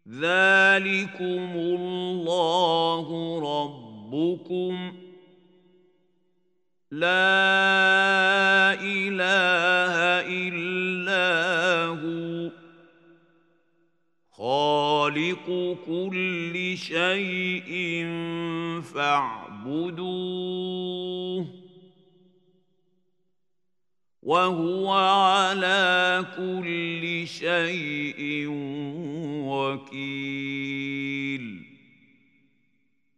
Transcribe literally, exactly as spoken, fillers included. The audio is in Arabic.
ذلكم الله ربكم لا إله إلا هو خالق كل شيء فاعبدوه وهو على كل شيء وكيل